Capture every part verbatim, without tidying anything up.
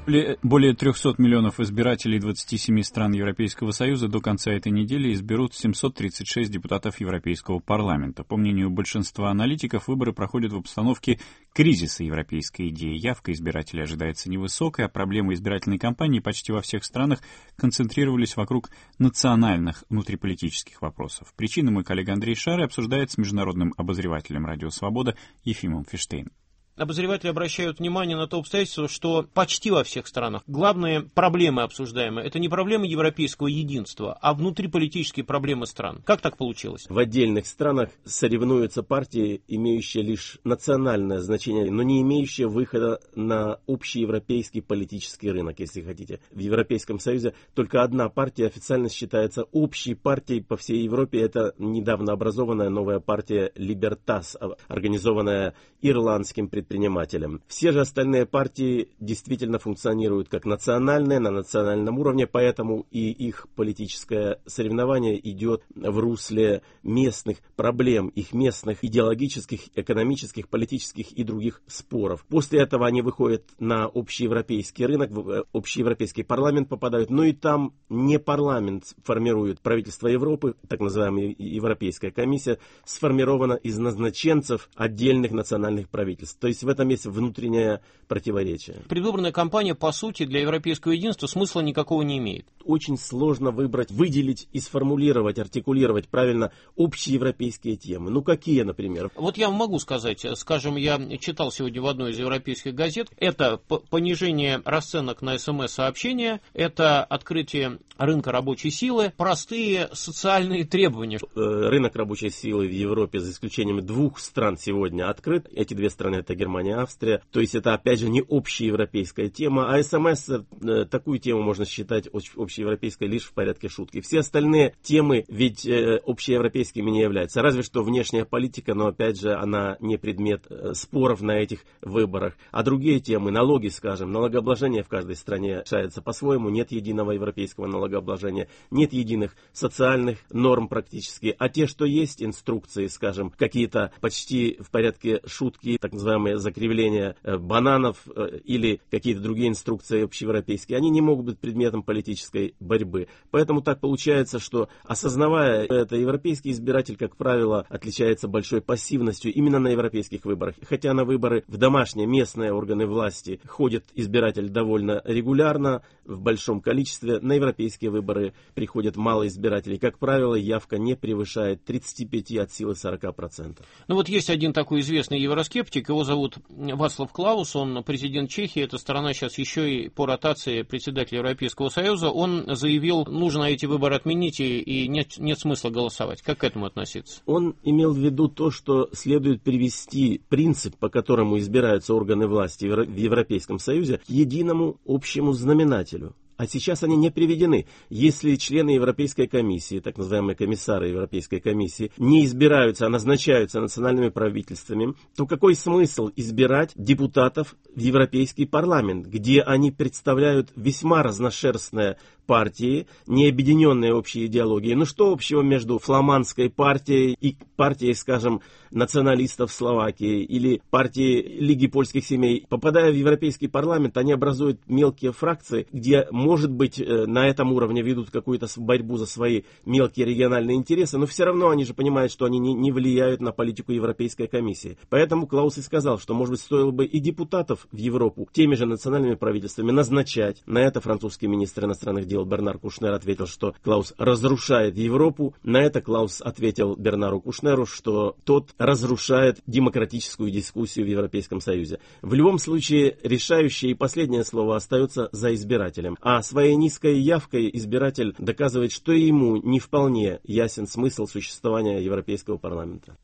Более трехсот миллионов избирателей двадцати семи стран Европейского Союза до конца этой недели изберут семьсот тридцать шесть депутатов Европейского парламента. По мнению большинства аналитиков, выборы проходят в обстановке кризиса европейской идеи. Явка избирателей ожидается невысокой, а проблемы избирательной кампании почти во всех странах концентрировались вокруг национальных внутриполитических вопросов. Причины мой коллега Андрей Шары обсуждает с международным обозревателем «Радио Свобода» Ефимом Фиштейном. Обозреватели обращают внимание на то обстоятельство, что почти во всех странах главные проблемы обсуждаемые — это не проблемы европейского единства, а внутриполитические проблемы стран. Как так получилось? В отдельных странах соревнуются партии, имеющие лишь национальное значение, но не имеющие выхода на общеевропейский политический рынок, если хотите. В Европейском Союзе только одна партия официально считается общей партией по всей Европе. Это недавно образованная новая партия «Либертас», организованная ирландским предпринимателем. предпринимателям. Все же остальные партии действительно функционируют как национальные, на национальном уровне, поэтому и их политическое соревнование идет в русле местных проблем, их местных идеологических, экономических, политических и других споров. После этого они выходят на общеевропейский рынок, в общеевропейский парламент попадают, но и там не парламент формирует правительство Европы, так называемая Европейская комиссия, сформирована из назначенцев отдельных национальных правительств. То есть в этом есть внутреннее противоречие. Предвыборная кампания, по сути, для европейского единства смысла никакого не имеет. Очень сложно выбрать, выделить и сформулировать, артикулировать правильно общеевропейские темы. Ну, какие, например? Вот я могу сказать, скажем, я читал сегодня в одной из европейских газет, это понижение расценок на эс эм эс-сообщения, это открытие рынка рабочей силы, простые социальные требования. Рынок рабочей силы в Европе, за исключением двух стран, сегодня открыт. Эти две страны — это Германия, Австрия. То есть это, опять же, не общеевропейская тема, а эс эм эс, такую тему можно считать общеевропейской лишь в порядке шутки. Все остальные темы ведь общеевропейскими не являются. Разве что внешняя политика, но, опять же, она не предмет споров на этих выборах. А другие темы, налоги, скажем, налогообложение в каждой стране решается по-своему, нет единого европейского налогообложения, нет единых социальных норм практически. А те, что есть инструкции, скажем, какие-то почти в порядке шутки, так называемые закривления бананов или какие-то другие инструкции общеевропейские, они не могут быть предметом политической борьбы. Поэтому так получается, что, осознавая это, европейский избиратель, как правило, отличается большой пассивностью именно на европейских выборах. Хотя на выборы в домашние местные органы власти ходит избиратель довольно регулярно, в большом количестве, на европейские выборы приходит мало избирателей. Как правило, явка не превышает тридцати пяти от силы сорока процентов. Ну вот есть один такой известный евроскептик, его зовут Вацлав Клаус, он президент Чехии, эта страна сейчас еще и по ротации председателя Европейского Союза, он заявил, нужно эти выборы отменить и, и нет, нет смысла голосовать. Как к этому относиться? Он имел в виду то, что следует привести принцип, по которому избираются органы власти в Европейском Союзе, к единому общему знаменателю. А сейчас они не приведены. Если члены Европейской комиссии, так называемые комиссары Европейской комиссии, не избираются, а назначаются национальными правительствами, то какой смысл избирать депутатов в Европейский парламент, где они представляют весьма разношерстные партии, не объединенные общей идеологией? Ну что общего между фламандской партией и партией, скажем, националистов Словакии или партией Лиги польских семей? Попадая в Европейский парламент, они образуют мелкие фракции, где, может быть, на этом уровне ведут какую-то борьбу за свои мелкие региональные интересы, но все равно они же понимают, что они не, не влияют на политику Европейской комиссии. Поэтому Клаус и сказал, что, может быть, стоило бы и депутатов в Европу теми же национальными правительствами назначать. На это французский министр иностранных дел Бернар Кушнер ответил, что Клаус разрушает Европу. На это Клаус ответил Бернару Кушнеру, что тот разрушает демократическую дискуссию в Европейском Союзе. В любом случае, решающее и последнее слово остается за избирателем. А своей низкой явкой избиратель доказывает, что ему не вполне ясен смысл существования Европейского парламента.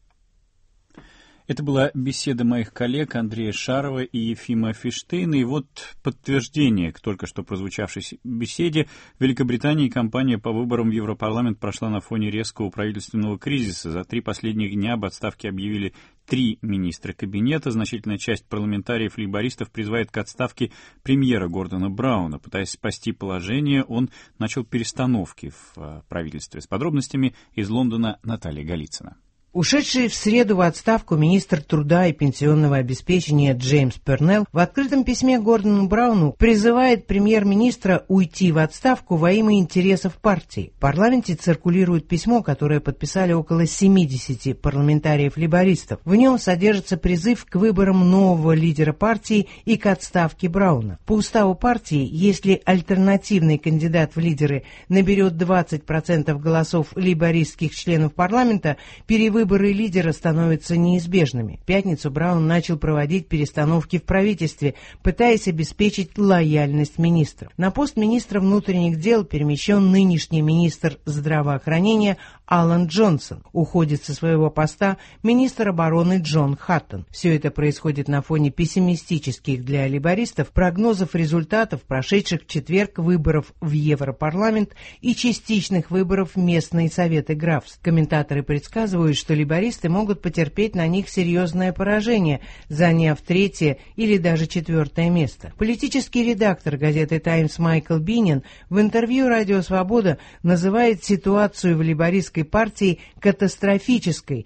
Это была беседа моих коллег Андрея Шарова и Ефима Фиштейна. И вот подтверждение к только что прозвучавшей беседе. В Великобритании кампания по выборам в Европарламент прошла на фоне резкого правительственного кризиса. За три последних дня об отставке объявили три министра кабинета. Значительная часть парламентариев-лейбористов призывает к отставке премьера Гордона Брауна. Пытаясь спасти положение, он начал перестановки в правительстве. С подробностями из Лондона Наталья Голицына. Ушедший в среду в отставку министр труда и пенсионного обеспечения Джеймс Пернелл в открытом письме Гордону Брауну призывает премьер-министра уйти в отставку во имя интересов партии. В парламенте циркулирует письмо, которое подписали около семидесяти парламентариев-лейбористов. В нем содержится призыв к выборам нового лидера партии и к отставке Брауна. По уставу партии, если альтернативный кандидат в лидеры наберет двадцать процентов голосов лейбористских членов парламента, перевыборы Выборы лидера становятся неизбежными. В пятницу Браун начал проводить перестановки в правительстве, пытаясь обеспечить лояльность министров. На пост министра внутренних дел перемещен нынешний министр здравоохранения Алан Джонсон. Уходит со своего поста министр обороны Джон Хаттон. Все это происходит на фоне пессимистических для лейбористов прогнозов результатов прошедших в четверг выборов в Европарламент и частичных выборов в местные советы графств. Комментаторы предсказывают, что лейбористы могут потерпеть на них серьезное поражение, заняв третье или даже четвертое место. Политический редактор газеты «Таймс» Майкл Бинин в интервью «Радио Свобода» называет ситуацию в лейбористской партии катастрофической.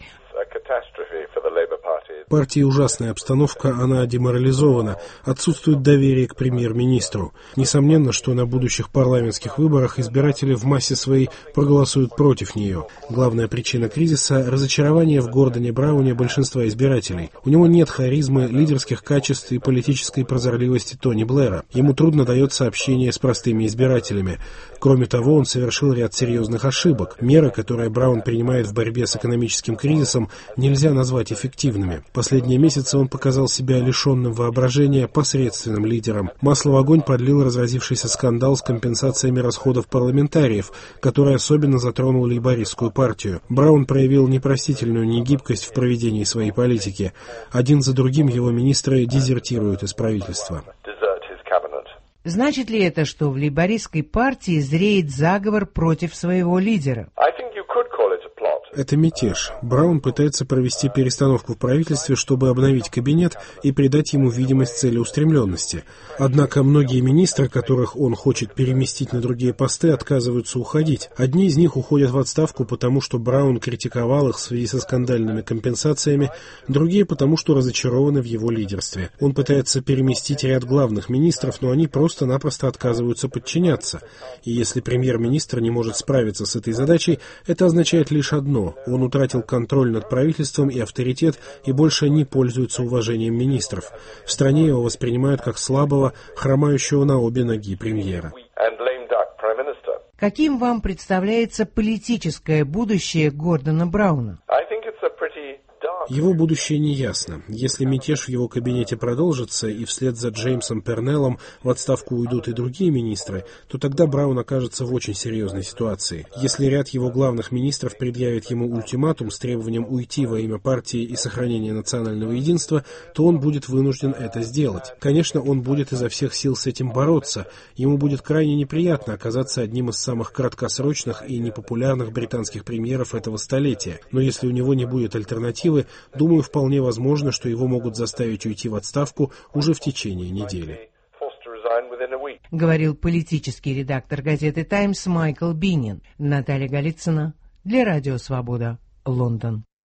В партии ужасная обстановка, она деморализована, отсутствует доверие к премьер-министру. Несомненно, что на будущих парламентских выборах избиратели в массе своей проголосуют против нее. Главная причина кризиса – разочарование в Гордоне Брауне большинства избирателей. У него нет харизмы, лидерских качеств и политической прозорливости Тони Блэра. Ему трудно дается общение с простыми избирателями. Кроме того, он совершил ряд серьезных ошибок. Меры, которые Браун принимает в борьбе с экономическим кризисом, нельзя назвать эффективными. Последние месяцы он показал себя лишенным воображения, посредственным лидером. Масло в огонь подлил разразившийся скандал с компенсациями расходов парламентариев, который особенно затронул лейбористскую партию. Браун проявил непростительную негибкость в проведении своей политики. Один за другим его министры дезертируют из правительства. Значит ли это, что в лейбористской партии зреет заговор против своего лидера? Это мятеж. Браун пытается провести перестановку в правительстве, чтобы обновить кабинет и придать ему видимость целеустремленности. Однако многие министры, которых он хочет переместить на другие посты, отказываются уходить. Одни из них уходят в отставку, потому что Браун критиковал их в связи со скандальными компенсациями, другие потому, что разочарованы в его лидерстве. Он пытается переместить ряд главных министров, но они просто-напросто отказываются подчиняться. И если премьер-министр не может справиться с этой задачей, это означает лишь одно: он утратил контроль над правительством и авторитет и больше не пользуется уважением министров. В стране его воспринимают как слабого, хромающего на обе ноги премьера. Каким вам представляется политическое будущее Гордона Брауна? Его будущее неясно. Если мятеж в его кабинете продолжится, и вслед за Джеймсом Пернеллом в отставку уйдут и другие министры, то тогда Браун окажется в очень серьезной ситуации. Если ряд его главных министров предъявит ему ультиматум с требованием уйти во имя партии и сохранения национального единства, то он будет вынужден это сделать. Конечно, он будет изо всех сил с этим бороться. Ему будет крайне неприятно оказаться одним из самых краткосрочных и непопулярных британских премьеров этого столетия. Но если у него не будет альтернативы, думаю, вполне возможно, что его могут заставить уйти в отставку уже в течение недели. Говорил политический редактор газеты «Таймс» Майкл Бинин. Наталья Голицына для Радио Свобода, Лондон.